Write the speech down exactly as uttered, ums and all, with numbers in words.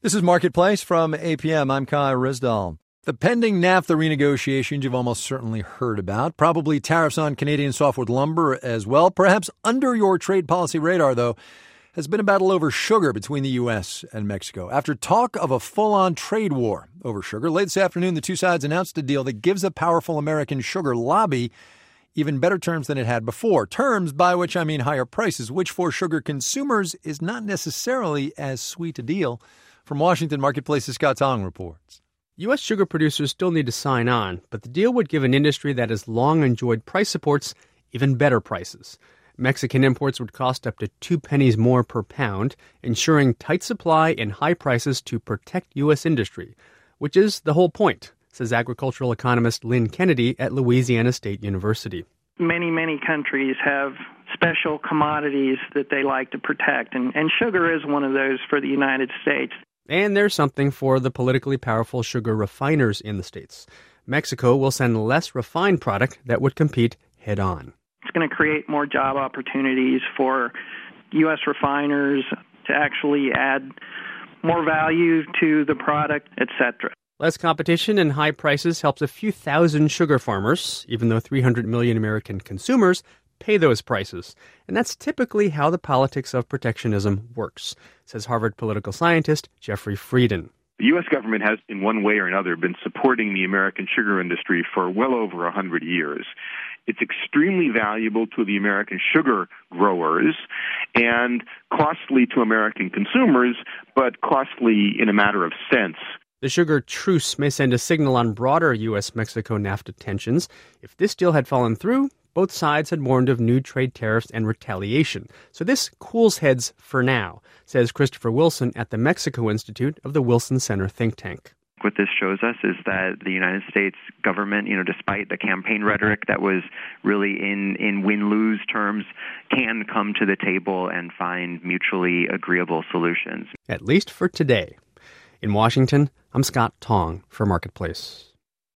This is Marketplace from A P M. I'm Kai Risdall. The pending NAFTA renegotiations you've almost certainly heard about. Probably tariffs on Canadian softwood lumber as well. Perhaps under your trade policy radar, though, has been a battle over sugar between the U S and Mexico. After talk of a full-on trade war over sugar, late this afternoon, the two sides announced a deal that gives a powerful American sugar lobby even better terms than it had before. Terms by which I mean higher prices, which for sugar consumers is not necessarily as sweet a deal. From Washington, Marketplace's Scott Tong reports. U S sugar producers still need to sign on, but the deal would give an industry that has long enjoyed price supports even better prices. Mexican imports would cost up to two pennies more per pound, ensuring tight supply and high prices to protect U S industry, which is the whole point, says agricultural economist Lynn Kennedy at Louisiana State University. Many, many countries have special commodities that they like to protect, and, and sugar is one of those for the United States. And there's something for the politically powerful sugar refiners in the states. Mexico will send less refined product that would compete head-on. It's going to create more job opportunities for U S refiners to actually add more value to the product, et cetera. Less competition and high prices helps a few thousand sugar farmers, even though three hundred million American consumers pay those prices. And that's typically how the politics of protectionism works, says Harvard political scientist Jeffrey Frieden. The U S government has, in one way or another, been supporting the American sugar industry for well over one hundred years. It's extremely valuable to the American sugar growers and costly to American consumers, but costly in a matter of cents. The sugar truce may send a signal on broader U S Mexico NAFTA tensions. If this deal had fallen through, both sides had warned of new trade tariffs and retaliation. So this cools heads for now, says Christopher Wilson at the Mexico Institute of the Wilson Center think tank. What this shows us is that the United States government, you know, despite the campaign rhetoric that was really in, in win-lose terms, can come to the table and find mutually agreeable solutions. At least for today. In Washington, I'm Scott Tong for Marketplace.